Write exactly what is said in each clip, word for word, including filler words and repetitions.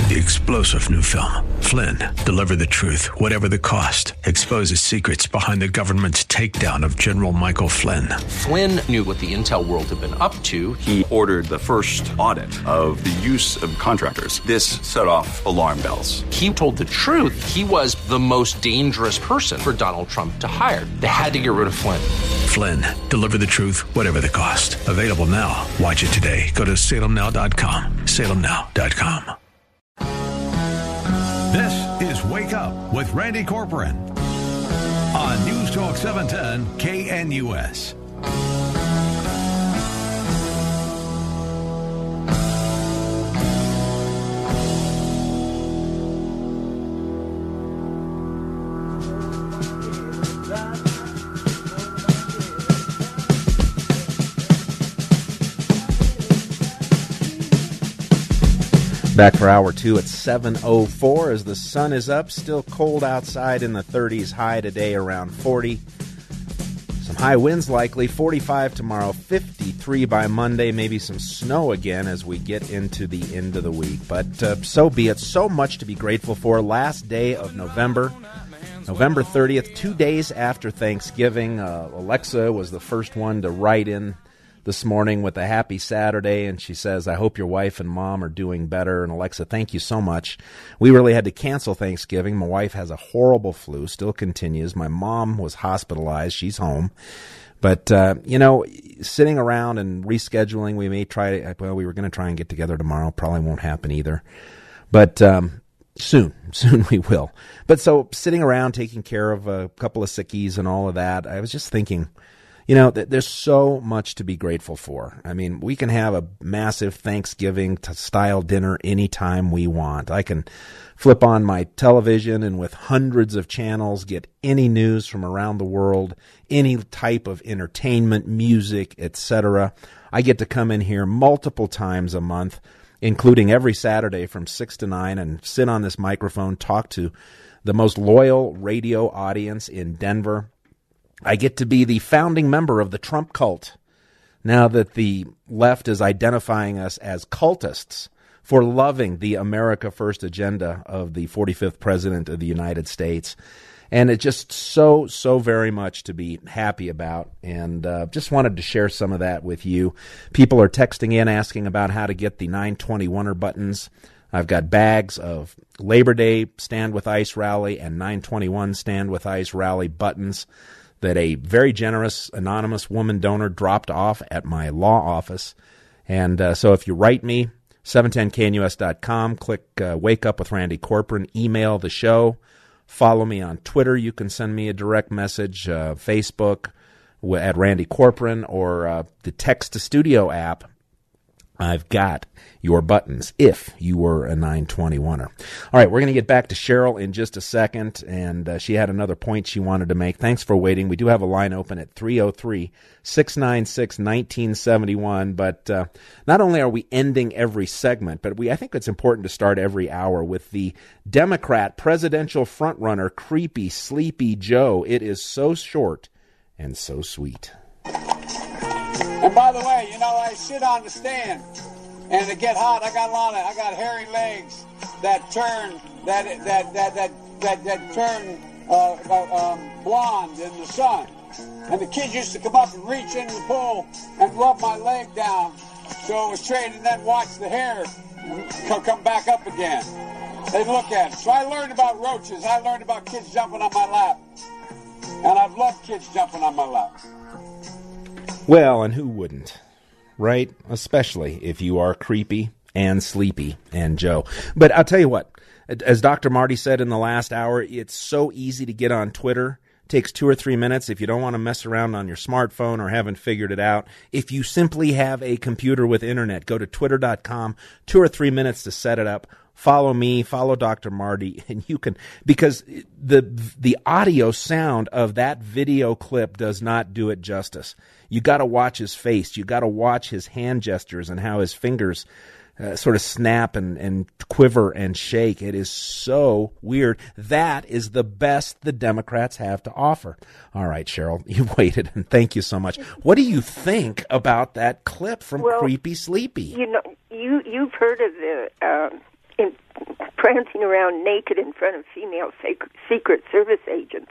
The explosive new film, Flynn, deliver the truth, whatever the cost, exposes secrets behind the government's takedown of General Michael Flynn. Flynn knew what the intel world had been up to. He ordered the first audit of the use of contractors. This set off alarm bells. He told the truth. He was the most dangerous person for Donald Trump to hire. They had to get rid of Flynn. Flynn, deliver the truth, whatever the cost. Available now. Watch it today. Go to salem now dot com. salem now dot com. This is Wake Up with Randy Corcoran on News Talk seven ten K N U S. Back for hour two at seven oh four as the sun is up. Still cold outside in the thirties, high today around forty. Some high winds likely, forty-five tomorrow, fifty-three by Monday. Maybe some snow again as we get into the end of the week. But uh, so be it. So much to be grateful for. Last day of November, November thirtieth, two days after Thanksgiving. Uh, Alexa was the first one to write in this morning with a happy Saturday, and she says, I hope your wife and mom are doing better. And Alexa, thank you so much. We really had to cancel Thanksgiving. My wife has a horrible flu, still continues. My mom was hospitalized. She's home. But, uh, you know, sitting around and rescheduling, we may try to, well, we were going to try and get together tomorrow. Probably won't happen either. But um, soon, soon we will. But so sitting around taking care of a couple of sickies and all of that, I was just thinking, you know, there's so much to be grateful for. I mean, we can have a massive Thanksgiving-style dinner anytime we want. I can flip on my television and with hundreds of channels get any news from around the world, any type of entertainment, music, et cetera. I get to come in here multiple times a month, including every Saturday from six to nine, and sit on this microphone, talk to the most loyal radio audience in Denver. I get to be the founding member of the Trump cult, now that the left is identifying us as cultists for loving the America First agenda of the forty-fifth President of the United States. And it's just so, so very much to be happy about, and uh, just wanted to share some of that with you. People are texting in asking about how to get the nine twenty-one-er buttons. I've got bags of Labor Day Stand With ICE rally and nine twenty-one Stand With ICE rally buttons that a very generous anonymous woman donor dropped off at my law office. And uh, so if you write me, seven ten K N U S dot com, click uh, Wake Up with Randy Corcoran, email the show, follow me on Twitter. You can send me a direct message, uh, Facebook at Randy Corcoran, or uh, the Text-to-Studio app. I've got your buttons if you were a nine twenty-one-er. All right, we're going to get back to Cheryl in just a second, and uh, she had another point she wanted to make. Thanks for waiting. We do have a line open at three oh three, six nine six, one nine seven one, but uh, not only are we ending every segment, but we I think it's important to start every hour with the Democrat presidential frontrunner, Creepy Sleepy Joe. It is so short and so sweet. And by the way, you know, I sit on the stand, and it get hot. I got a lot of, I got hairy legs that turn, that that that that that, that turn uh, uh, um, blonde in the sun. And the kids used to come up and reach into the pool and rub my leg down, so it was straight, and then watch the hair come back up again. They'd look at it. So I learned about roaches. I learned about kids jumping on my lap, and I've loved kids jumping on my lap. Well, and who wouldn't, right? Especially if you are creepy and sleepy and Joe. But I'll tell you what, as Doctor Marty said in the last hour, it's so easy to get on Twitter. It takes two or three minutes if you don't want to mess around on your smartphone or haven't figured it out. If you simply have a computer with internet, go to twitter dot com, two or three minutes to set it up. Follow me, follow Doctor Marty, and you can, because the the audio sound of that video clip does not do it justice. You got to watch his face. You got to watch his hand gestures and how his fingers uh, sort of snap and, and quiver and shake. It is so weird. That is the best the Democrats have to offer. All right, Cheryl, you've waited, and thank you so much. What do you think about that clip from well, Creepy Sleepy? You know, you you've heard of the. Uh, In prancing around naked in front of female sec- Secret Service agents.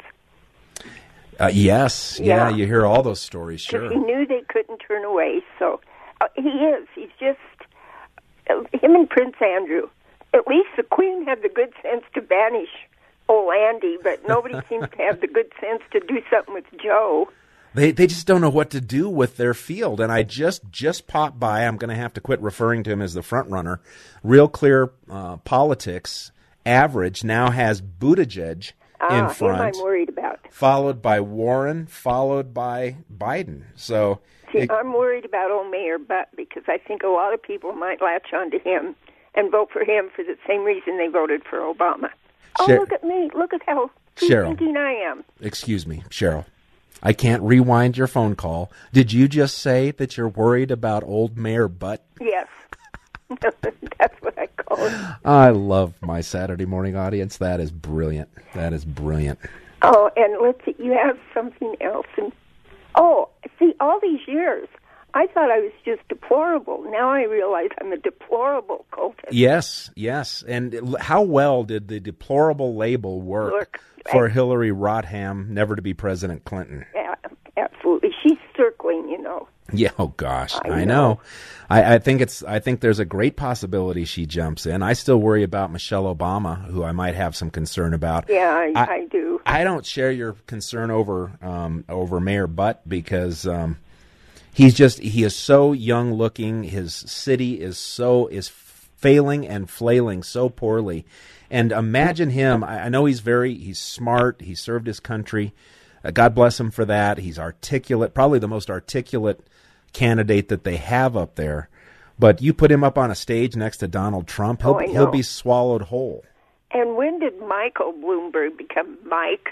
Uh, yes, yeah, Yeah. you hear all those stories, Because sure. he knew they couldn't turn away, so uh, he is. He's just, uh, him and Prince Andrew. At least the Queen had the good sense to banish old Andy, but nobody seems to have the good sense to do something with Joe. They they just don't know what to do with their field. And I just just popped by. I'm going to have to quit referring to him as the front runner. Real Clear uh, Politics average now has Buttigieg Ah, in front, him I'm worried about. followed by Warren, followed by Biden. So See, it- I'm worried about old Mayor Butt because I think a lot of people might latch onto him and vote for him for the same reason they voted for Obama. Oh, Sher- look at me. Look at how Cheryl. thinking I am. excuse me, Cheryl. I can't rewind your phone call. Did you just say that you're worried about old Mayor Butt? Yes. That's what I call it. I love my Saturday morning audience. That is brilliant. That is brilliant. Oh, and let's see, you have something else. And oh, see, all these years, I thought I was just deplorable. Now I realize I'm a deplorable cultist. Yes, yes. And l- how well did the deplorable label work Work. for Hillary Rodham, never to be President Clinton? Yeah, absolutely. She's circling, you know. Yeah, oh gosh, I, I know. know. I, I think it's. I think there's a great possibility she jumps in. I still worry about Michelle Obama, who I might have some concern about. Yeah, I, I- I do. I don't share your concern over um, over Mayor Butt because um, he's just he is so young looking. His city is so is failing and flailing so poorly. And imagine him. I, I know he's very he's smart. He served his country. Uh, God bless him for that. He's articulate, probably the most articulate candidate that they have up there. But you put him up on a stage next to Donald Trump, he'll Oh, I he'll know. be swallowed whole. And when did Michael Bloomberg become Mike?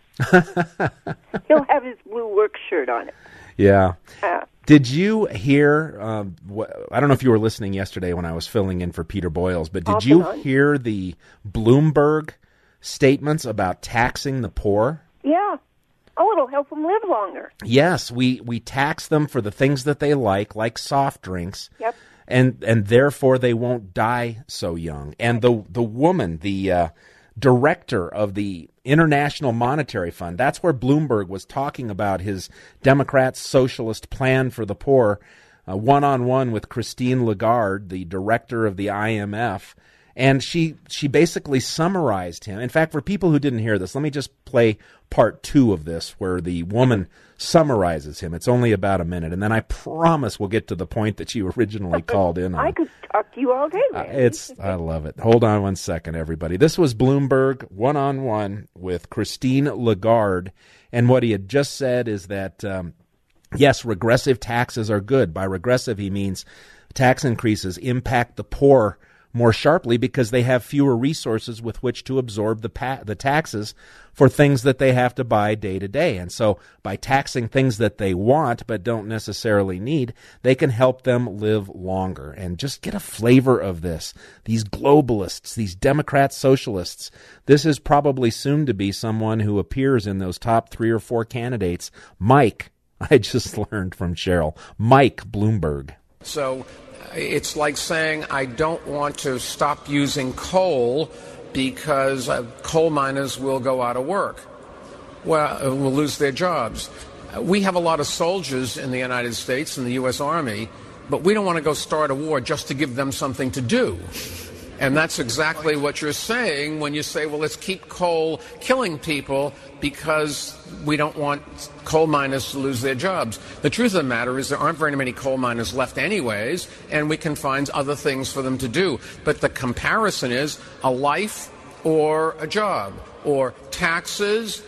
He'll have his blue work shirt on it. Yeah. Uh, Did you hear? Um, wh- I don't know if you were listening yesterday when I was filling in for Peter Boyles, but did Off you and on. hear the Bloomberg statements about taxing the poor? yeah. Oh, it'll help them live longer. Yes, we, we tax them for the things that they like, like soft drinks. Yep. And and therefore they won't die so young. And the the woman, the uh, director of the International Monetary Fund, that's where Bloomberg was talking about his Democrat socialist plan for the poor, uh, one-on-one with Christine Lagarde, the director of the I M F. And she she basically summarized him. In fact, for people who didn't hear this, let me just play part two of this where the woman summarizes him. It's only about a minute. And then I promise we'll get to the point that you originally called in on. I could talk to you all day, Uh, man. it's I love it. Hold on one second, everybody. This was Bloomberg one-on-one with Christine Lagarde. And what he had just said is that, um, yes, regressive taxes are good. By regressive, he means tax increases impact the poor more sharply because they have fewer resources with which to absorb the pa- the taxes for things that they have to buy day to day. And so by taxing things that they want but don't necessarily need, they can help them live longer. And just get a flavor of this. These globalists, these Democrat socialists, this is probably soon to be someone who appears in those top three or four candidates. Mike, I just learned from Cheryl, Mike Bloomberg. So it's like saying I don't want to stop using coal because uh, coal miners will go out of work. Well, uh, will lose their jobs. Uh, we have a lot of soldiers in the United States in the U S Army, but we don't want to go start a war just to give them something to do. And that's exactly what you're saying when you say, well, let's keep coal killing people because we don't want coal miners to lose their jobs. The truth of the matter is there aren't very many coal miners left anyways, and we can find other things for them to do. But the comparison is a life or a job, or taxes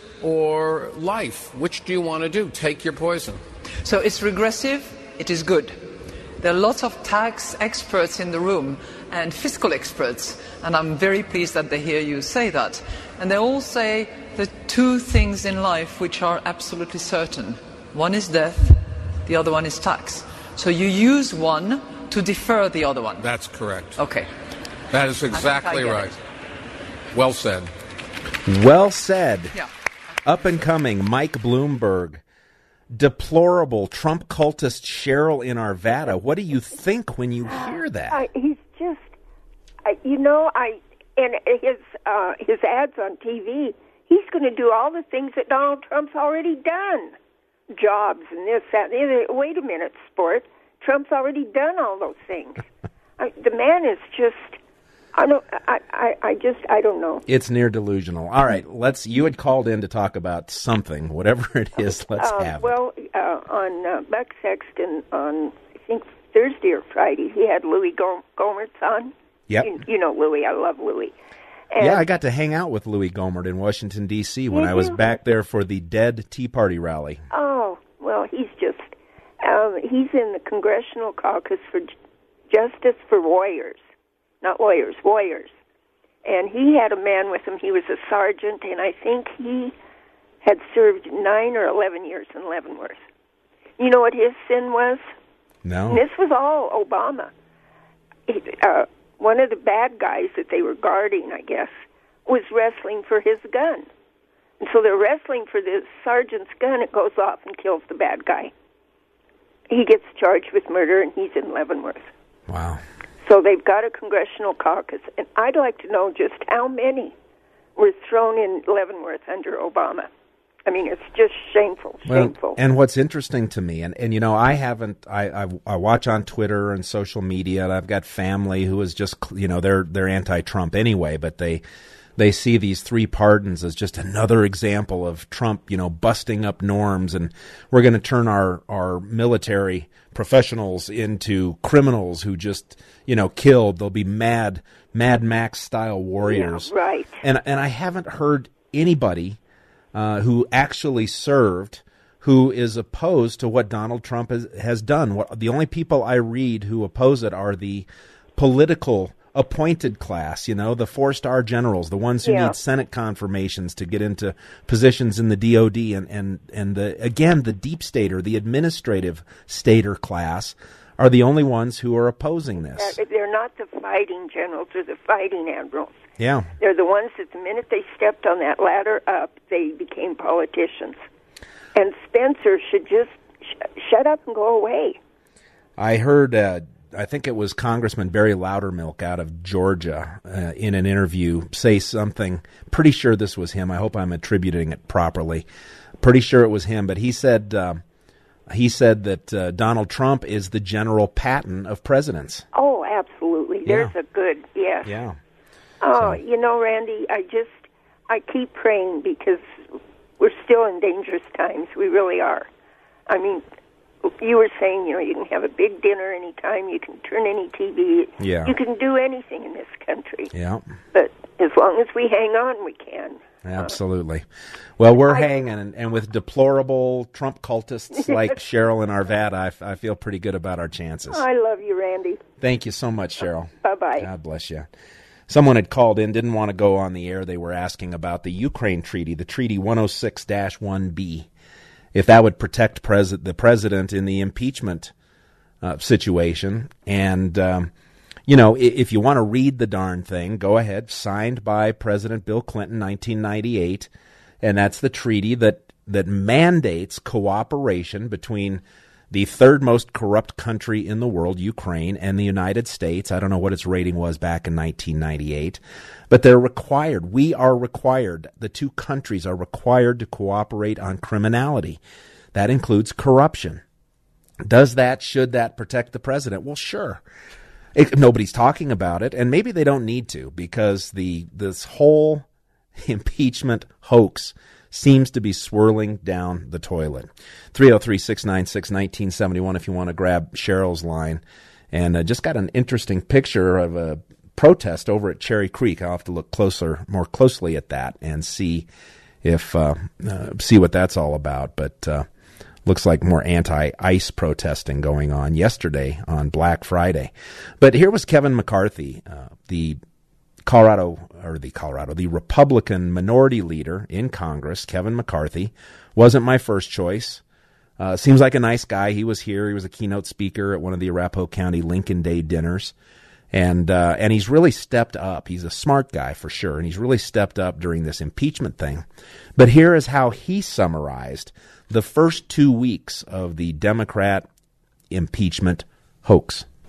or life. Which do you want to do? Take your poison. So it's regressive, it is good. There are lots of tax experts in the room and fiscal experts, and I'm very pleased that they hear you say that. And they all say the two things in life which are absolutely certain. One is death, the other one is tax. So you use one to defer the other one. That's correct. Okay. That is exactly I get right. it. Well said. Well said. Yeah. Up and coming, Mike Bloomberg. Deplorable Trump cultist Cheryl in Arvada. What do you think when you hear that? I, he's just, I, you know, I and his uh, his ads on T V, he's going to do all the things that Donald Trump's already done. Jobs and this, that, and the other. Wait a minute, sport. Trump's already done all those things. I, the man is just, I don't, I, I, I just, I don't know. It's near delusional. All right, let's, you had called in to talk about something, whatever it is, let's uh, have well, it. Well, uh, on uh, Buck Sexton on, I think, Thursday or Friday, he had Louis Gohmert on. Yep. You, you know Louis, I love Louis. And yeah, I got to hang out with Louis Gohmert in Washington, D C when I was back there for the Dead Tea Party rally. Oh, well, he's just, um, he's in the Congressional Caucus for Justice for Warriors, not lawyers, warriors. And he had a man with him, he was a sergeant, and I think he had served nine or eleven years in Leavenworth. You know what his sin was? No. And this was all Obama. He, uh, one of the bad guys that they were guarding, I guess, was wrestling for his gun. And so they're wrestling for the sergeant's gun. It goes off and kills the bad guy. He gets charged with murder, and he's in Leavenworth. Wow. So they've got a congressional caucus, and I'd like to know just how many were thrown in Leavenworth under Obama. I mean, it's just shameful, shameful. Well, and what's interesting to me, and, and you know, I haven't, I, I I watch on Twitter and social media, and I've got family who is just, you know, they're they're anti-Trump anyway, but they they see these three pardons as just another example of Trump, you know, busting up norms, and we're going to turn our, our military professionals into criminals who just, you know, killed. They'll be mad, Mad Max-style warriors. Yeah, right. And, and I haven't heard anybody Uh, who actually served, who is opposed to what Donald Trump has, has done. What, the only people I read who oppose it are the political appointed class, you know, the four-star generals, the ones who yeah. need Senate confirmations to get into positions in the D O D, and, and, and the, again, the deep stater, the administrative stater class are the only ones who are opposing this. Uh, they're not the fighting generals, they're the fighting admirals. Yeah. They're the ones that the minute they stepped on that ladder up, they became politicians. And Spencer should just sh- shut up and go away. I heard, uh, I think it was Congressman Barry Loudermilk out of Georgia uh, in an interview say something. Pretty sure this was him. I hope I'm attributing it properly. Pretty sure it was him, but he said uh, he said that uh, Donald Trump is the General Patton of presidents. Oh, absolutely. Yeah. There's a good, yes. Yeah. Oh, So. you know, Randy, I just, I keep praying because we're still in dangerous times. We really are. I mean, you were saying, you know, you can have a big dinner anytime, you can turn any T V. Yeah. You can do anything in this country. Yeah. But as long as we hang on, we can. Absolutely. Well, we're I, hanging, and, and with deplorable Trump cultists like Cheryl and Arvada, I, f- I feel pretty good about our chances. I love you, Randy. Thank you so much, Cheryl. Bye-bye. God bless you. Someone had called in, didn't want to go on the air. They were asking about the Ukraine treaty, the Treaty one oh six dash one B, if that would protect pres- the president in the impeachment uh, situation. And, um, you know, if you want to read the darn thing, go ahead. Signed by President Bill Clinton, nineteen ninety-eight. And that's the treaty that, that mandates cooperation between the third most corrupt country in the world, Ukraine, and the United States. I don't know what its rating was back in nineteen ninety-eight, but they're required. We are required. The two countries are required to cooperate on criminality. That includes corruption. Does that, should that protect the president? Well, sure. It, nobody's talking about it, and maybe they don't need to, because the this whole impeachment hoax seems to be swirling down the toilet. three oh three, six nine six, one nine seven one if you want to grab Cheryl's line. And uh, just got an interesting picture of a protest over at Cherry Creek. I'll have to look closer, more closely at that and see if uh, uh, see what that's all about. But uh, looks like more anti-ICE protesting going on yesterday on Black Friday. But here was Kevin McCarthy, uh, the Colorado, or the Colorado, the Republican minority leader in Congress, Kevin McCarthy, wasn't my first choice. Uh, seems like a nice guy. He was here. He was a keynote speaker at one of the Arapahoe County Lincoln Day dinners. And uh, and he's really stepped up. He's a smart guy for sure, and he's really stepped up during this impeachment thing. But here is how he summarized the first two weeks of the Democrat impeachment hoax.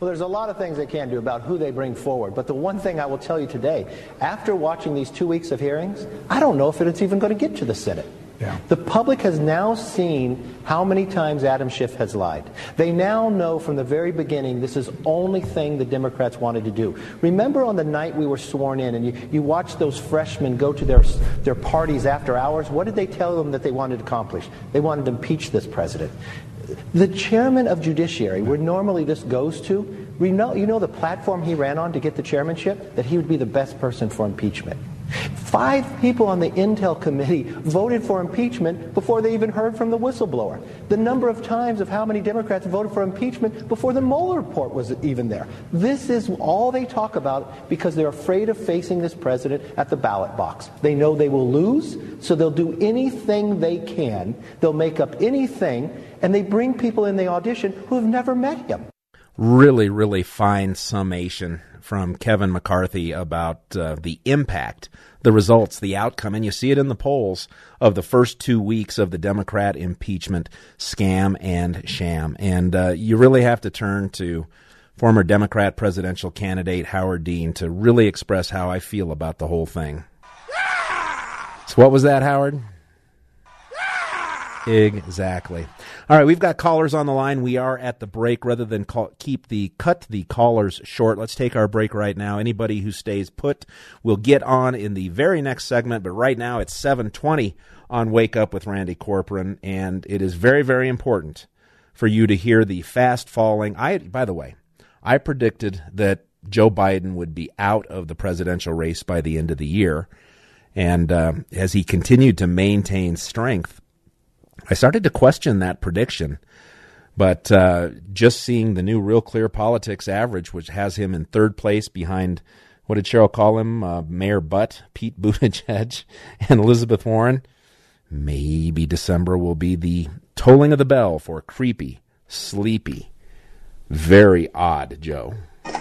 Well, there's a lot of things they can do about who they bring forward. But the one thing I will tell you today, after watching these two weeks of hearings, I don't know if it's even going to get to the Senate. Yeah. The public has now seen how many times Adam Schiff has lied. They now know from the very beginning this is the only thing the Democrats wanted to do. Remember on the night we were sworn in and you, you watched those freshmen go to their, their parties after hours? What did they tell them that they wanted to accomplish? They wanted to impeach this president. The chairman of Judiciary, where normally this goes to, we know, you know the platform he ran on to get the chairmanship? That he would be the best person for impeachment. Five people on the Intel committee voted for impeachment before they even heard from the whistleblower. The number of times of how many Democrats voted for impeachment before the Mueller report was even there. This is all they talk about because they're afraid of facing this president at the ballot box. They know they will lose, so they'll do anything they can. They'll make up anything, and they bring people in the audition who have never met him. Really, really fine summation from Kevin McCarthy about uh, the impact, the results, the outcome, and you see it in the polls of the first two weeks of the Democrat impeachment scam and sham. And uh, you really have to turn to former Democrat presidential candidate Howard Dean to really express how I feel about the whole thing. So what was that, Howard? Exactly. All right, we've got callers on the line. We are at the break. Rather than call, keep the cut the callers short, let's take our break right now. Anybody who stays put will get on in the very next segment, but right now it's seven twenty on Wake Up with Randy Corcoran, and it is very, very important for you to hear the fast-falling. I, by the way, I predicted that Joe Biden would be out of the presidential race by the end of the year, and uh, as he continued to maintain strength, I started to question that prediction, but uh, just seeing the new Real Clear Politics average, which has him in third place behind, what did Cheryl call him, uh, Mayor Butt, Pete Buttigieg, and Elizabeth Warren, maybe December will be the tolling of the bell for creepy, sleepy, very odd Joe.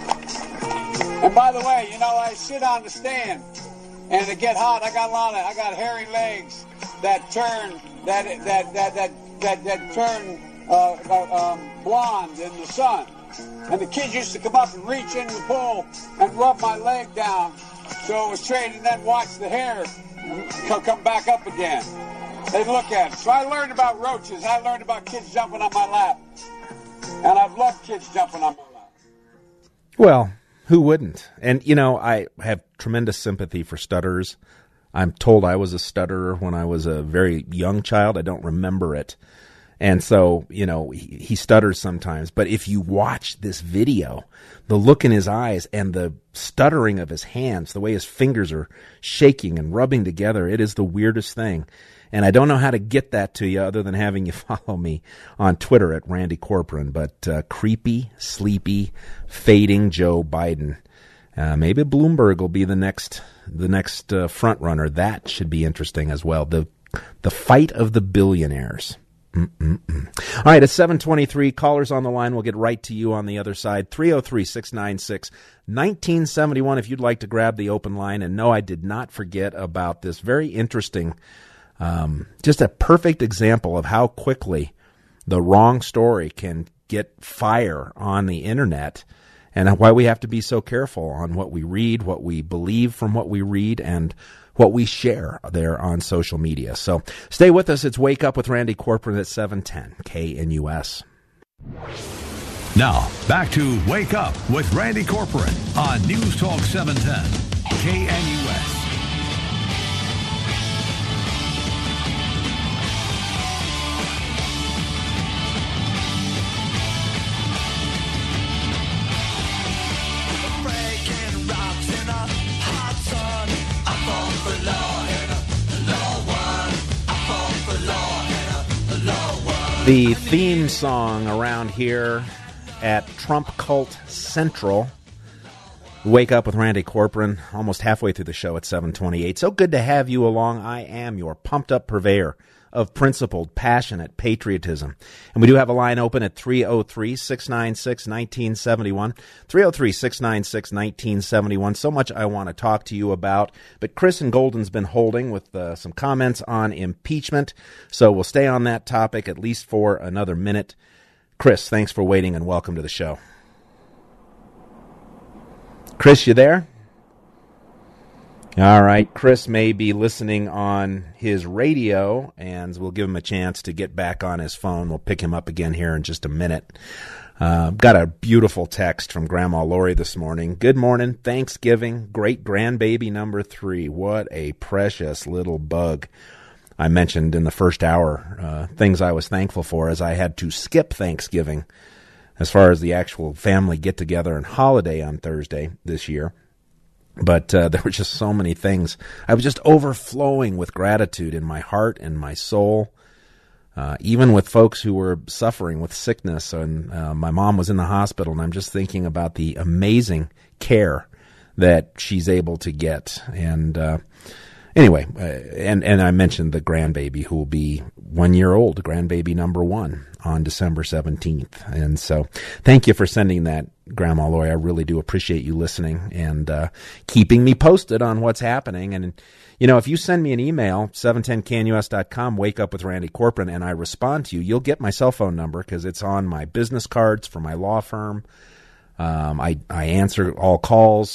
And by the way, you know, I sit on the stand, and to get hot, I got a lot of, I got hairy legs that turn, that that that that that, that turn uh, uh, um, blonde in the sun. And the kids used to come up and reach into the pool and rub my leg down so it was straight, and then watch the hair come back up again. They'd look at it. So I learned about roaches. I learned about kids jumping on my lap. And I've loved kids jumping on my lap. Well, who wouldn't? And, you know, I have tremendous sympathy for stutterers. I'm told I was a stutterer when I was a very young child. I don't remember it. And so, you know, he, he stutters sometimes. But if you watch this video, the look in his eyes and the stuttering of his hands, the way his fingers are shaking and rubbing together, it is the weirdest thing. And I don't know how to get that to you other than having you follow me on Twitter at Randy Corcoran. But uh, creepy, sleepy, fading Joe Biden. Uh, maybe Bloomberg will be the next the next uh, front runner. That should be interesting as well. The the fight of the billionaires. Mm-mm-mm. All right, it's seven twenty-three. Callers on the line. We'll get right to you on the other side. three oh three, six nine six, one nine seven one if you'd like to grab the open line. And no, I did not forget about this very interesting, um, just a perfect example of how quickly the wrong story can get fire on the internet, and why we have to be so careful on what we read, what we believe from what we read, and what we share there on social media. So stay with us. It's Wake Up with Randy Corcoran at seven ten K N U S. Now, back to Wake Up with Randy Corcoran on News Talk seven ten K N U S. The theme song around here at Trump Cult Central. Wake Up with Randy Corcoran, almost halfway through the show at seven twenty-eight. So good to have you along. I am your pumped-up purveyor of principled, passionate patriotism. And we do have a line open at three oh three, six nine six, one nine seven one. three oh three, six nine six, one nine seven one. So much I want to talk to you about. But Chris in Golden's been holding with uh, some comments on impeachment. So we'll stay on that topic at least for another minute. Chris, thanks for waiting and welcome to the show. Chris, you there? All right. Chris may be listening on his radio, and we'll give him a chance to get back on his phone. We'll pick him up again here in just a minute. Uh, got a beautiful text from Grandma Lori this morning. Good morning. Thanksgiving. Great grandbaby number three. What a precious little bug. I mentioned in the first hour uh, things I was thankful for as I had to skip Thanksgiving as far as the actual family get-together and holiday on Thursday this year. But uh, there were just so many things. I was just overflowing with gratitude in my heart and my soul, uh, even with folks who were suffering with sickness. And uh, my mom was in the hospital, and I'm just thinking about the amazing care that she's able to get. And uh, anyway, uh, and, and I mentioned the grandbaby who will be one year old, grandbaby number one, on December seventeenth. And so thank you for sending that, Grandma Lori. I really do appreciate you listening and uh, keeping me posted on what's happening. And, you know, if you send me an email, seven ten K N U S dot com, wake up with Randy Corcoran, and I respond to you, you'll get my cell phone number because it's on my business cards for my law firm. Um, I, I answer all calls,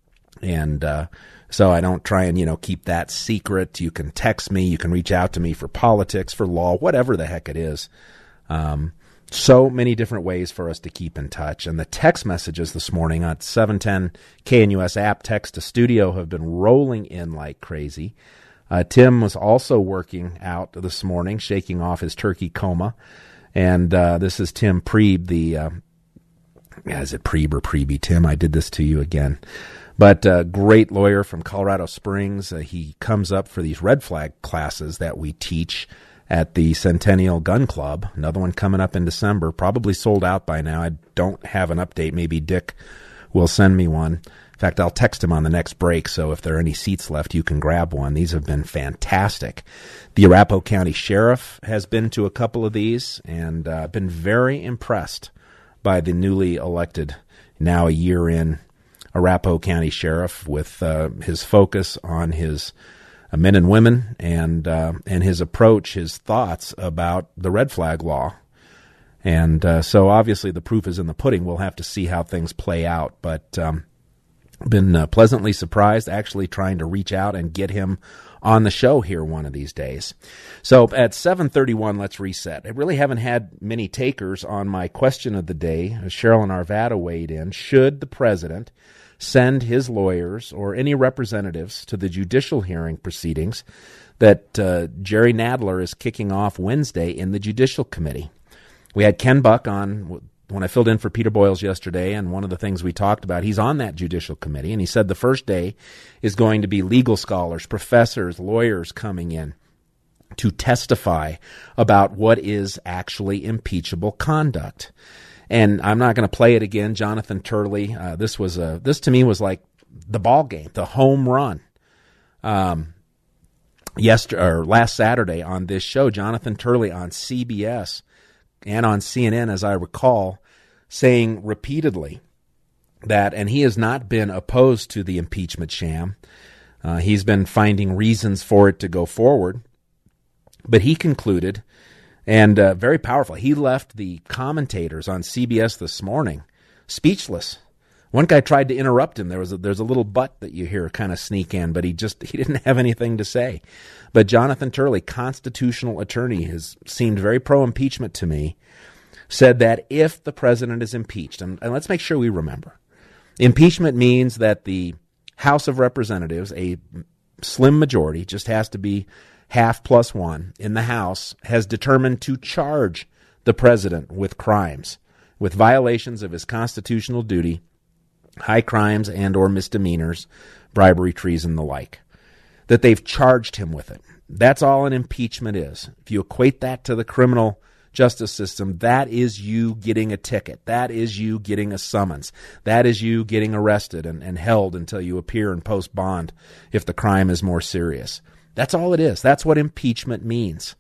and uh, so I don't try and, you know, keep that secret. You can text me. You can reach out to me for politics, for law, whatever the heck it is. Um, so many different ways for us to keep in touch. And the text messages this morning on seven ten K N U S app, text to studio, have been rolling in like crazy. Uh, Tim was also working out this morning, shaking off his turkey coma. And uh, this is Tim Priebe, the, uh, yeah, is it Priebe or Priebe? Tim, I did this to you again. But uh, great lawyer from Colorado Springs. Uh, he comes up for these red flag classes that we teach at the Centennial Gun Club. Another one coming up in December, probably sold out by now. I don't have an update. Maybe Dick will send me one. In fact, I'll text him on the next break, so if there are any seats left, you can grab one. These have been fantastic. The Arapahoe County Sheriff has been to a couple of these, and uh, been very impressed by the newly elected, now a year in, Arapahoe County Sheriff with uh, his focus on his uh, men and women and uh, and his approach, his thoughts about the red flag law. And uh, so obviously the proof is in the pudding. We'll have to see how things play out. But um, been uh, pleasantly surprised, actually trying to reach out and get him on the show here one of these days. So at seven thirty-one, let's reset. I really haven't had many takers on my question of the day. Cheryl and Arvada weighed in. Should the president send his lawyers or any representatives to the judicial hearing proceedings that uh, Jerry Nadler is kicking off Wednesday in the Judicial Committee? We had Ken Buck on when I filled in for Peter Boyles yesterday, and one of the things we talked about, he's on that Judicial Committee, and he said the first day is going to be legal scholars, professors, lawyers coming in to testify about what is actually impeachable conduct. And I'm not going to play it again. Jonathan Turley, uh, this was a this to me was like the ball game, the home run. Um, yesterday or last Saturday on this show, Jonathan Turley on C B S and on C N N, as I recall, saying repeatedly that, and he has not been opposed to the impeachment sham. Uh, he's been finding reasons for it to go forward, but he concluded. And uh, very powerful. He left the commentators on C B S this morning speechless. One guy tried to interrupt him. There was a, there's a little butt that you hear kind of sneak in, but he just he didn't have anything to say. But Jonathan Turley, constitutional attorney, has seemed very pro-impeachment to me, said that if the president is impeached, and, and let's make sure we remember, impeachment means that the House of Representatives, a slim majority, just has to be half plus one in the House, has determined to charge the president with crimes, with violations of his constitutional duty, high crimes and or misdemeanors, bribery, treason, the like, that they've charged him with it. That's all an impeachment is. If you equate that to the criminal justice system, that is you getting a ticket. That is you getting a summons. That is you getting arrested and, and held until you appear and post bond if the crime is more serious. That's all it is. That's what impeachment means.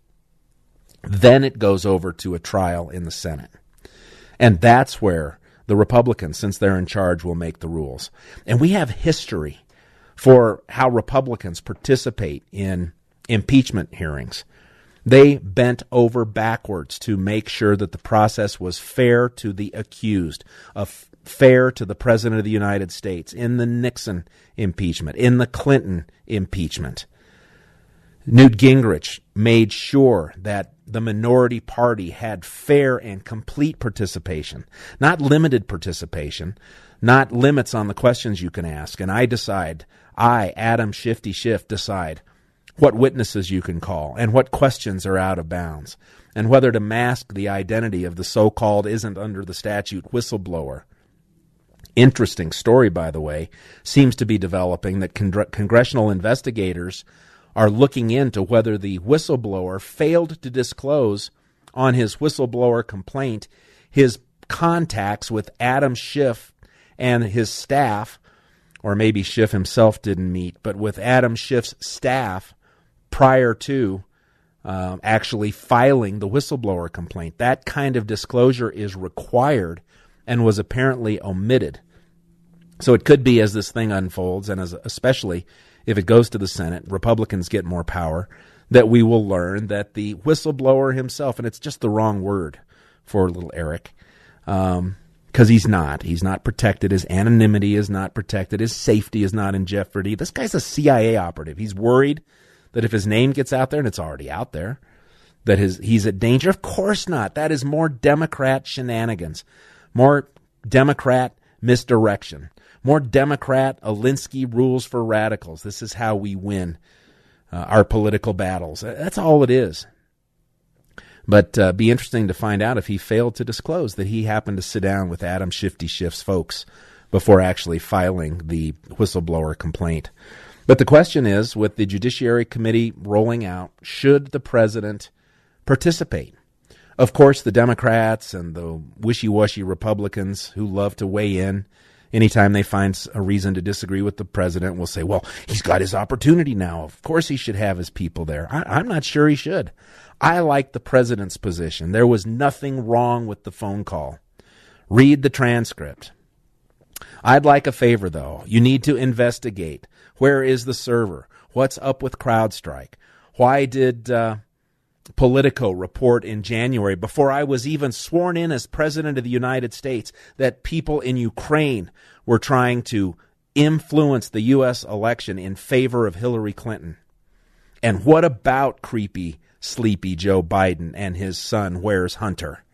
Then it goes over to a trial in the Senate. And that's where the Republicans, since they're in charge, will make the rules. And we have history for how Republicans participate in impeachment hearings. They bent over backwards to make sure that the process was fair to the accused, a, fair to the President of the United States in the Nixon impeachment, in the Clinton impeachment. Newt Gingrich made sure that the minority party had fair and complete participation, not limited participation, not limits on the questions you can ask. And I decide, I, Adam Shifty Schiff, decide what witnesses you can call and what questions are out of bounds, and whether to mask the identity of the so-called isn't under the statute whistleblower. Interesting story, by the way, seems to be developing that con- congressional investigators are looking into whether the whistleblower failed to disclose on his whistleblower complaint his contacts with Adam Schiff and his staff, or maybe Schiff himself didn't meet, but with Adam Schiff's staff prior to uh, actually filing the whistleblower complaint. That kind of disclosure is required and was apparently omitted. So it could be, as this thing unfolds, and as especially if it goes to the Senate, Republicans get more power, that we will learn that the whistleblower himself, and it's just the wrong word for little Eric, um, because he's not. He's not protected. His anonymity is not protected. His safety is not in jeopardy. This guy's a C I A operative. He's worried that if his name gets out there, and it's already out there, that his he's at danger. Of course not. That is more Democrat shenanigans, more Democrat misdirection, more Democrat Alinsky rules for radicals. This is how we win uh, our political battles. That's all it is. But uh, be interesting to find out if he failed to disclose that he happened to sit down with Adam Shifty Schiff's folks before actually filing the whistleblower complaint. But the question is, with the Judiciary Committee rolling out, should the president participate? Of course, the Democrats and the wishy-washy Republicans who love to weigh in anytime they find a reason to disagree with the president will say, well, he's got his opportunity now. Of course he should have his people there. I, I'm not sure he should. I like the president's position. There was nothing wrong with the phone call. Read the transcript. I'd like a favor, though. You need to investigate. Where is the server? What's up with CrowdStrike? Why did uh, Politico report in January, before I was even sworn in as President of the United States, that people in Ukraine were trying to influence the U S election in favor of Hillary Clinton? And what about creepy, sleepy Joe Biden and his son, Where's Hunter?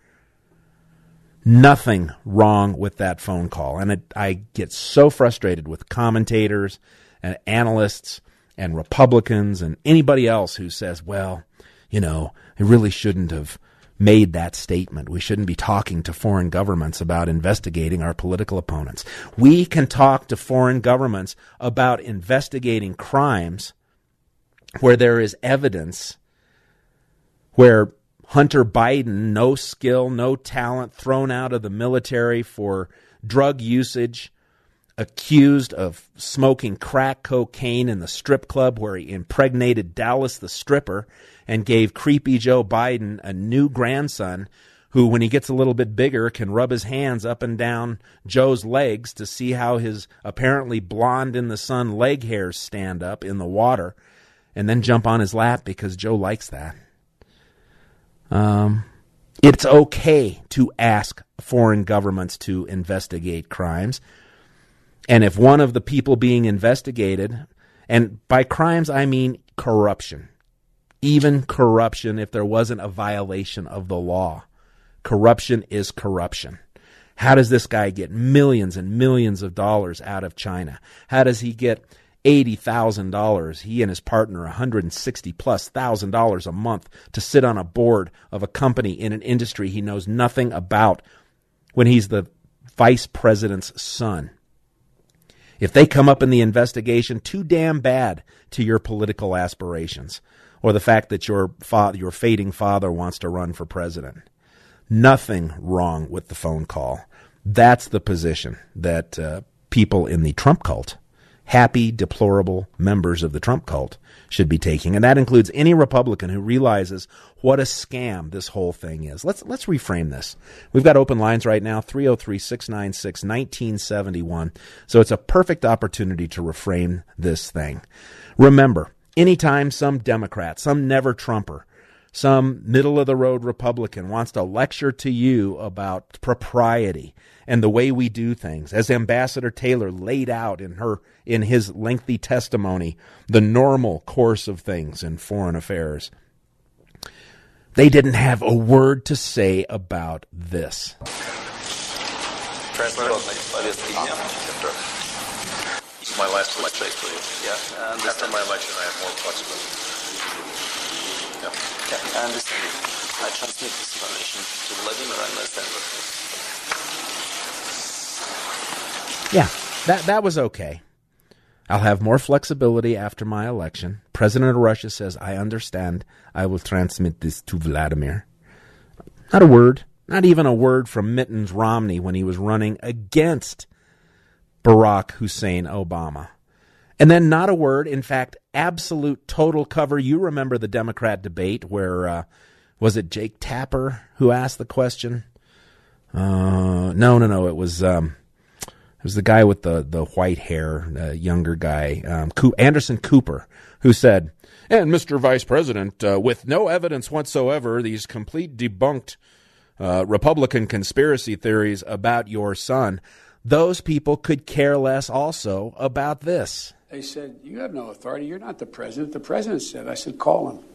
Nothing wrong with that phone call. And it, I get so frustrated with commentators and analysts and Republicans and anybody else who says, well, you know, it really shouldn't have made that statement. We shouldn't be talking to foreign governments about investigating our political opponents. We can talk to foreign governments about investigating crimes where there is evidence, where Hunter Biden, no skill, no talent, thrown out of the military for drug usage, accused of smoking crack cocaine in the strip club where he impregnated Dallas the stripper and gave creepy Joe Biden a new grandson who, when he gets a little bit bigger, can rub his hands up and down Joe's legs to see how his apparently blonde-in-the-sun leg hairs stand up in the water, and then jump on his lap because Joe likes that. Um, it's okay to ask foreign governments to investigate crimes. And if one of the people being investigated, and by crimes I mean corruption, even corruption if there wasn't a violation of the law. Corruption is corruption. How does this guy get millions and millions of dollars out of China? How does he get eighty thousand dollars, he and his partner one hundred sixty plus thousand dollars a month to sit on a board of a company in an industry he knows nothing about when he's the vice president's son? If they come up in the investigation, too damn bad to your political aspirations or the fact that your father, your fading father wants to run for president. Nothing wrong with the phone call. That's the position that uh, people in the Trump cult, happy, deplorable members of the Trump cult, should be taking. And that includes any Republican who realizes what a scam this whole thing is. Let's let's reframe this. We've got open lines right now, three oh three, six nine six, one nine seven one. So it's a perfect opportunity to reframe this thing. Remember, anytime some Democrat, some never-Trumper, some middle-of-the-road Republican wants to lecture to you about propriety and the way we do things, as Ambassador Taylor laid out in her in his lengthy testimony, the normal course of things in foreign affairs, they didn't have a word to say about this. Translate It's my last election, please. Yeah. And after my election, I have more flexibility. Yeah. Yeah, I understand. I transmit this information to Vladimir and understand. Yeah, that that was okay. I'll have more flexibility after my election. President of Russia says, I understand. I will transmit this to Vladimir. Not a word. Not even a word from Mittens Romney when he was running against Barack Hussein Obama. And then not a word, in fact, absolute total cover. You remember the Democrat debate where, uh, was it Jake Tapper who asked the question? Uh, no, no, no, it was... Um, It was the guy with the, the white hair, uh, younger guy, um, Co- Anderson Cooper, who said, and Mister Vice President, uh, with no evidence whatsoever, these complete debunked uh, Republican conspiracy theories about your son, those people could care less also about this. They said, you have no authority. You're not the president. The president said. I said, call him.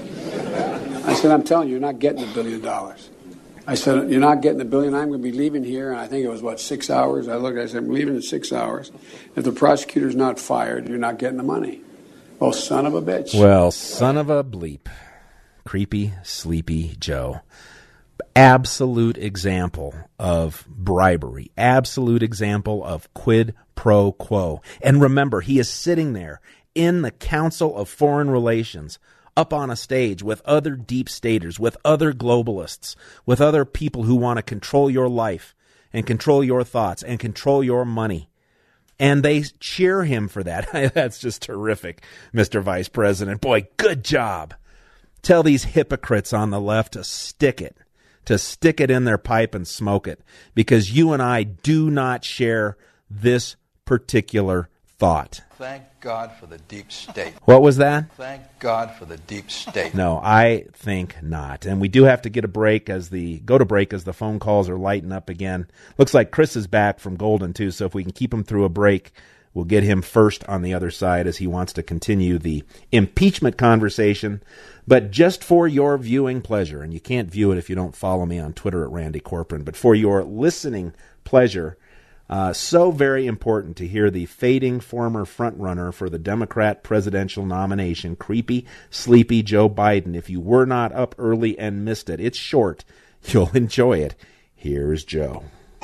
I said, I'm telling you, you're not getting a billion dollars. I said, you're not getting a billion. I'm going to be leaving here. And I think it was, what, six hours? I looked, I said, I'm leaving in six hours. If the prosecutor's not fired, you're not getting the money. Oh, son of a bitch. Well, son of a bleep. Creepy, sleepy Joe. Absolute example of bribery. Absolute example of quid pro quo. And remember, he is sitting there in the Council of Foreign Relations, up on a stage with other deep staters, with other globalists, with other people who want to control your life and control your thoughts and control your money. And they cheer him for that. That's just terrific, Mister Vice President. Boy, good job. Tell these hypocrites on the left to stick it, to stick it in their pipe and smoke it, because you and I do not share this particular thought. Thank God for the deep state. What was that? Thank God for the deep state. No, I think not. And we do have to get a break as the go to break as the phone calls are lighting up again. Looks like Chris is back from Golden too, so if we can keep him through a break, we'll get him first on the other side as he wants to continue the impeachment conversation, but just for your viewing pleasure. And you can't view it if you don't follow me on Twitter at Randy Corcoran, but for your listening pleasure. Uh, so very important to hear the fading former frontrunner for the Democrat presidential nomination, creepy, sleepy Joe Biden. If you were not up early and missed it, it's short. You'll enjoy it. Here's Joe.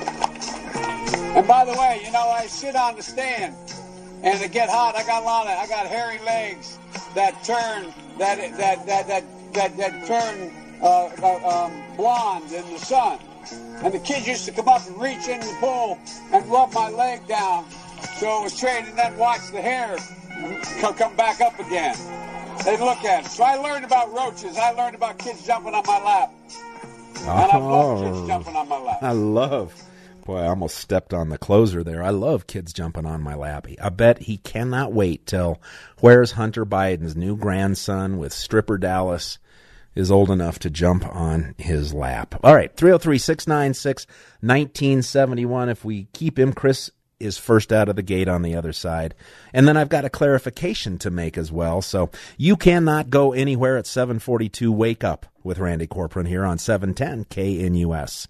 And by the way, you know, I sit on the stand, and to get hot, I got a lot of, I got hairy legs that turn, that that that that that, that turn uh, uh, um, blonde in the sun. And the kids used to come up and reach in the pool and rub my leg down so it was straight, and then watch the hair come back up again. They'd look at it. So I learned about roaches. I learned about kids jumping on my lap. And I love kids jumping on my lap. I love, boy, I almost stepped on the closer there. I love kids jumping on my lap. I bet he cannot wait till Where's Hunter Biden's new grandson with Stripper Dallas is old enough to jump on his lap. All right, three oh three, six nine six, one nine seven one. If we keep him, Chris is first out of the gate on the other side. And then I've got a clarification to make as well. So you cannot go anywhere at seven forty-two. Wake Up with Randy Corcoran here on seven ten K N U S.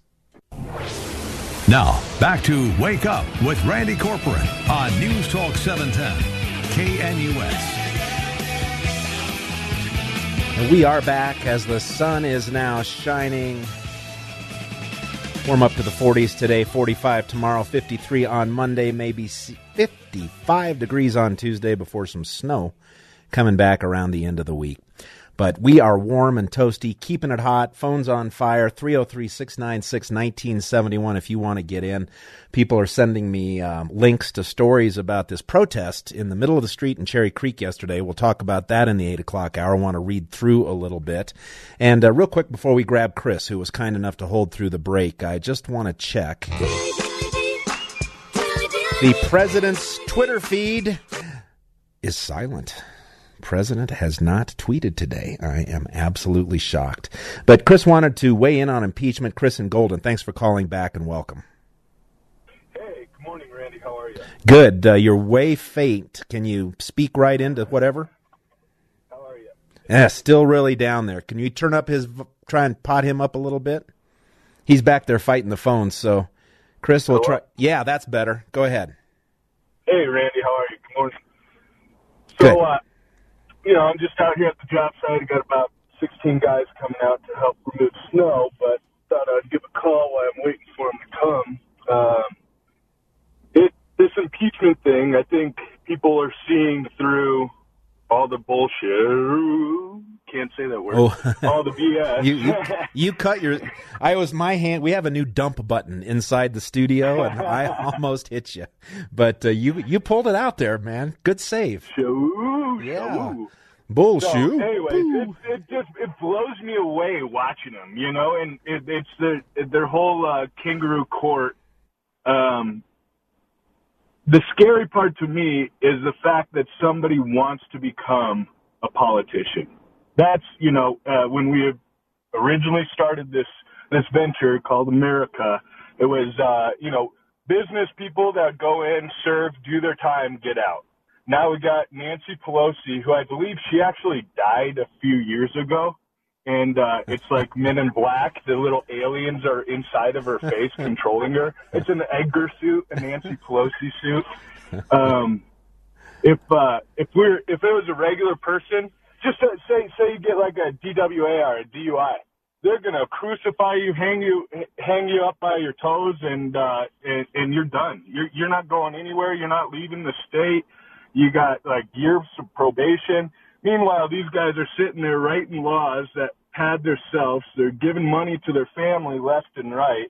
Now, back to Wake Up with Randy Corcoran on News Talk seven ten K N U S. We are back as the sun is now shining. Warm up to the forties today, forty-five tomorrow, fifty-three on Monday, maybe fifty-five degrees on Tuesday before some snow coming back around the end of the week. But we are warm and toasty, keeping it hot. Phone's on fire, three oh three, six nine six, one nine seven one if you want to get in. People are sending me um, links to stories about this protest in the middle of the street in Cherry Creek yesterday. We'll talk about that in the eight o'clock hour. I want to read through a little bit. And uh, real quick before we grab Chris, who was kind enough to hold through the break, I just want to check. The president's Twitter feed is silent. President has not tweeted today. I am absolutely shocked. But Chris wanted to weigh in on impeachment. Chris in Golden, thanks for calling back and welcome. Hey, good morning, Randy. How are you? Good. Uh, you're way faint. Can you speak right into whatever? How are you? Yeah, still really down there. Can you turn up his, try and pot him up a little bit? He's back there fighting the phone, so Chris will try. Yeah, that's better. Go ahead. Hey, Randy. How are you? Good morning. Good. So, uh, you know, I'm just out here at the job site. I got about sixteen guys coming out to help remove snow, but thought I'd give a call while I'm waiting for them to come. Um, it, this impeachment thing, I think people are seeing through all the bullshit. Can't say that word. Oh. All the B S. you, you you cut your. I was my hand. We have a new dump button inside the studio, and I almost hit you, but uh, you you pulled it out there, man. Good save. Shoo, yeah. Shoo. Bullshit. So, anyways, it, it just it blows me away watching them, you know, and it, it's the their whole uh, kangaroo court. Um, the scary part to me is the fact that somebody wants to become a politician. That's, you know, uh, when we originally started this this venture called America, it was, uh, you know, business people that go in, serve, do their time, get out. Now we got Nancy Pelosi, who I believe she actually died a few years ago. And uh, it's like Men in Black. The little aliens are inside of her face controlling her. It's an Edgar suit, a Nancy Pelosi suit. Um, if uh, if we're if it was a regular person, just uh, say say you get like a D W A or a D U I, they're gonna crucify you, hang you hang you up by your toes, and uh, and, and you're done. You're you're not going anywhere. You're not leaving the state. You got like years of probation. Meanwhile, these guys are sitting there writing laws that pad themselves. They're giving money to their family left and right.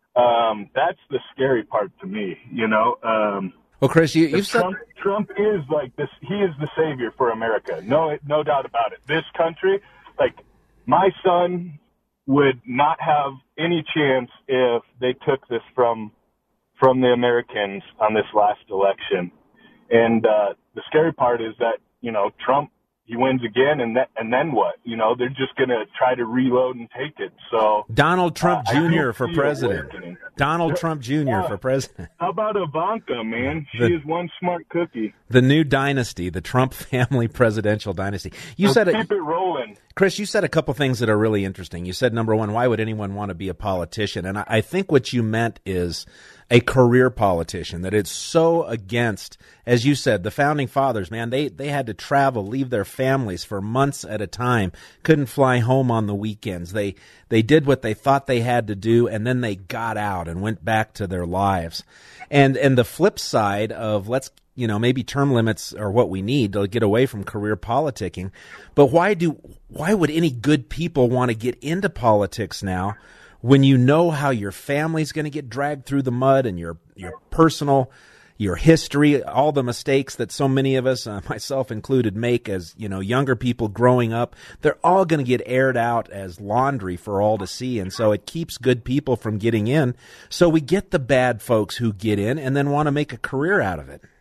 Um, that's the scary part to me, you know. Um, well, Chris, you, you've Trump, said Trump is like this. He is the savior for America. No, no doubt about it. This country, like my son would not have any chance if they took this from from the Americans on this last election. And uh, the scary part is that, you know, Trump, he wins again, and that, and then what? You know, they're just going to try to reload and take it. So Donald Trump uh, Junior for president. Donald Trump Junior Yeah. for president. How about Ivanka, man? She The- is one smart cookie. The new dynasty, the Trump family presidential dynasty. You Let's said it, keep it rolling. Chris, you said a couple things that are really interesting. You said, number one, why would anyone want to be a politician? And I, I think what you meant is a career politician, that it's so against, as you said, the founding fathers, man, they, they had to travel, leave their families for months at a time, couldn't fly home on the weekends. They, they did what they thought they had to do, and then they got out and went back to their lives. And, and the flip side of let's, you know, maybe term limits are what we need to get away from career politicking. But why do, why would any good people want to get into politics now when you know how your family's going to get dragged through the mud and your, your personal, your history, all the mistakes that so many of us, uh, myself included, make as, you know, younger people growing up, they're all going to get aired out as laundry for all to see. And so it keeps good people from getting in. So we get the bad folks who get in and then want to make a career out of it.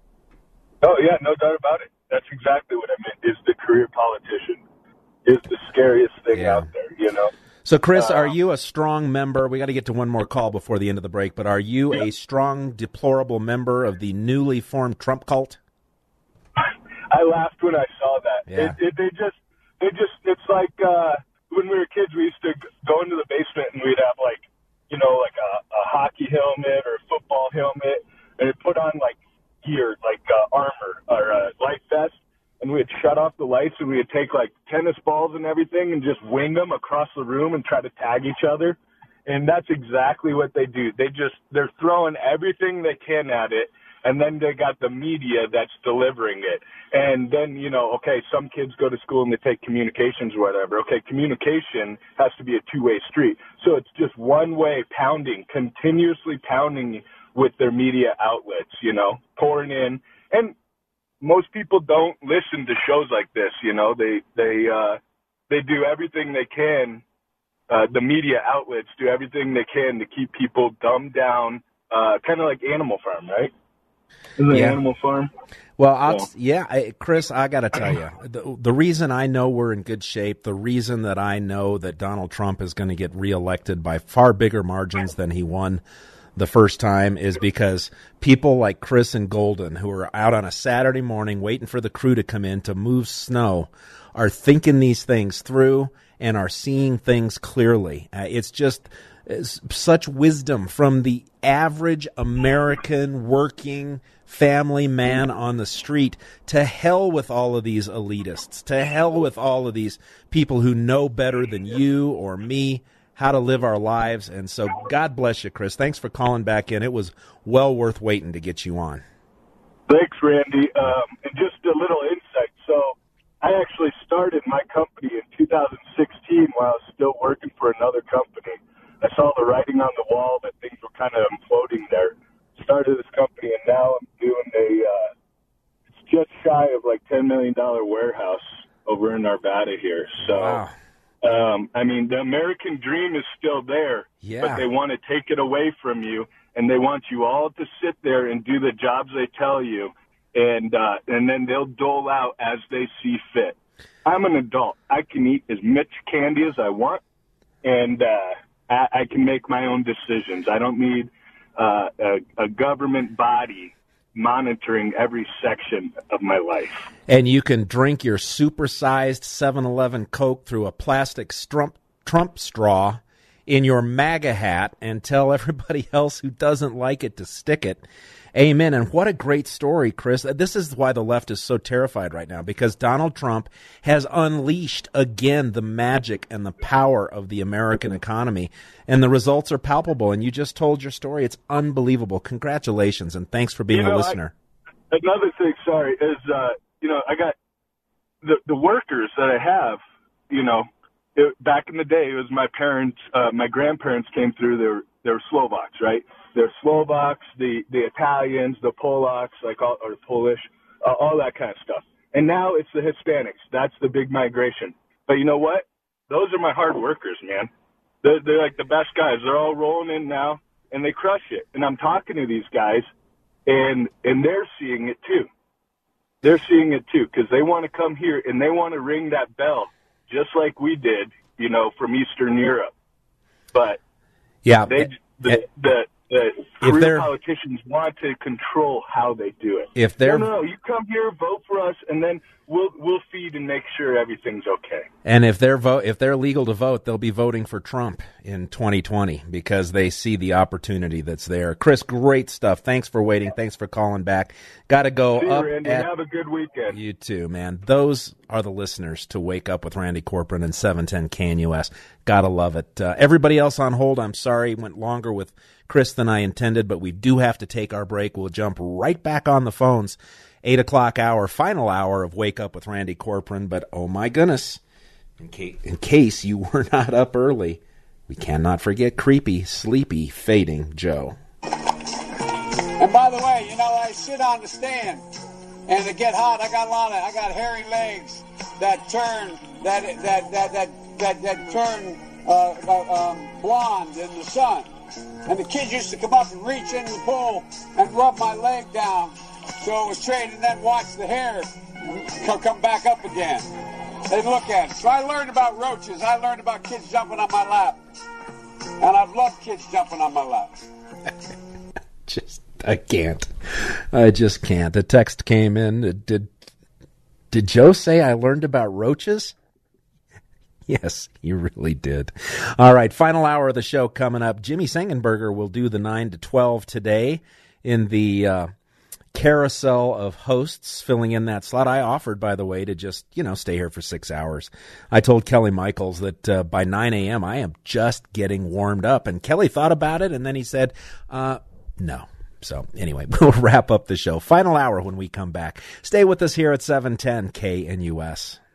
Oh, yeah, no doubt about it. That's exactly what I meant, is the career politician is the scariest thing Yeah. out there, you know? So, Chris, Uh, are you a strong member? We got to get to one more call before the end of the break, but are you a strong, deplorable member of the newly formed Trump cult? I laughed when I saw that. Yeah. It, it, they just, they just, it's like uh, when we were kids, we used to go into the basement and we'd have like, you know, like a, a hockey helmet or a football helmet, and it put on like gear, like uh, armor or a life vest, and we'd shut off the lights and we'd take like tennis balls and everything and just wing them across the room and try to tag each other. And that's exactly what they do. They just, they're throwing everything they can at it, and then they got the media that's delivering it. And then, you know, okay, some kids go to school and they take communications or whatever. Okay, communication has to be a two-way street. So it's just one way, pounding, continuously pounding with their media outlets, you know, pouring in. And most people don't listen to shows like this, you know. They, they, uh, they do everything they can. Uh, the media outlets do everything they can to keep people dumbed down, uh, kind of like Animal Farm, right? in the Yeah. animal farm. Well, I'll, So- yeah, I, Chris, I got to tell you, the, the reason I know we're in good shape, the reason that I know that Donald Trump is going to get reelected by far bigger margins than he won the first time is because people like Chris and Golden, who are out on a Saturday morning waiting for the crew to come in to move snow, are thinking these things through and are seeing things clearly. Uh, it's just it's such wisdom from the average American working family man on the street. To hell with all of these elitists. To hell with all of these people who know better than you or me how to live our lives. And so God bless you, Chris. Thanks for calling back in. It was well worth waiting to get you on. Thanks, Randy. Um, and just a little insight. So I actually started my company in two thousand sixteen while I was still working for another company. I saw the writing on the wall that things were kind of imploding there. Started this company, and now I'm doing a, uh, it's just shy of like ten million dollars warehouse over in Arvada here. So, Wow. um, I mean, the American dream is still there, Yeah. but they want to take it away from you, and they want you all to sit there and do the jobs they tell you, and uh, and then they'll dole out as they see fit. I'm an adult. I can eat as much candy as I want, and uh, I, I can make my own decisions. I don't need uh, a, a government body monitoring every section of my life. And you can drink your supersized seven eleven Coke through a plastic Trump, Trump straw in your MAGA hat and tell everybody else who doesn't like it to stick it. Amen. And what a great story, Chris. This is why the left is so terrified right now, because Donald Trump has unleashed again the magic and the power of the American economy, and the results are palpable. And you just told your story. It's unbelievable. Congratulations, and thanks for being You know, a listener. I, another thing, sorry, is, uh, you know, I got the, the workers that I have, you know, it, back in the day, it was my parents, uh, my grandparents came through, they were, they were Slovaks, right? They're Slovaks, the, the Italians, the Polacks, like all, or Polish, uh, all that kind of stuff. And now it's the Hispanics. That's the big migration. But you know what? Those are my hard workers, man. They're, they're like the best guys. They're all rolling in now, and they crush it. And I'm talking to these guys, and and they're seeing it too. They're seeing it too, because they want to come here, and they want to ring that bell, just like we did, you know, from Eastern Europe. But Yeah. they, the, the, the If career they're- politicians want to control how they do it. If they're- no, no, no, you come here, vote for us, and then we'll we'll feed and make sure everything's okay. And if they're vote, if they're legal to vote, they'll be voting for Trump in twenty twenty because they see the opportunity that's there. Chris, great stuff. Thanks for waiting. Thanks for calling back. Got to go See you, up Randy. at Have a good weekend. you too, man. Those are the listeners to Wake Up with Randy Corcoran and seven ten K N U S. Gotta love it. Uh, everybody else on hold, I'm sorry, went longer with Chris than I intended, but we do have to take our break. We'll jump right back on the phones. Eight o'clock hour, final hour of Wake Up with Randy Corcoran. But oh my goodness, in case, in case you were not up early, we cannot forget creepy, sleepy, fading Joe. And by the way, you know, I sit on the stand, and to get hot, I got a lot of, I got hairy legs that turn, that that that that that, that turn uh, uh, um, blonde in the sun. And the kids used to come up and reach into the pool and rub my leg down, so it was straight, and then watch the hair co- come back up again. They'd look at it. So I learned about roaches. I learned about kids jumping on my lap, and I've loved kids jumping on my lap. Just, I can't. I just can't. The text came in. Did did Joe say I learned about roaches? Yes, you really did. All right, final hour of the show coming up. Jimmy Sengenberger will do the nine to twelve today in the uh, carousel of hosts, filling in that slot. I offered, by the way, to just, you know, stay here for six hours. I told Kelly Michaels that uh, by nine a.m. I am just getting warmed up. And Kelly thought about it, and then he said, uh, no. So anyway, we'll wrap up the show. Final hour when we come back. Stay with us here at seven ten K N U S.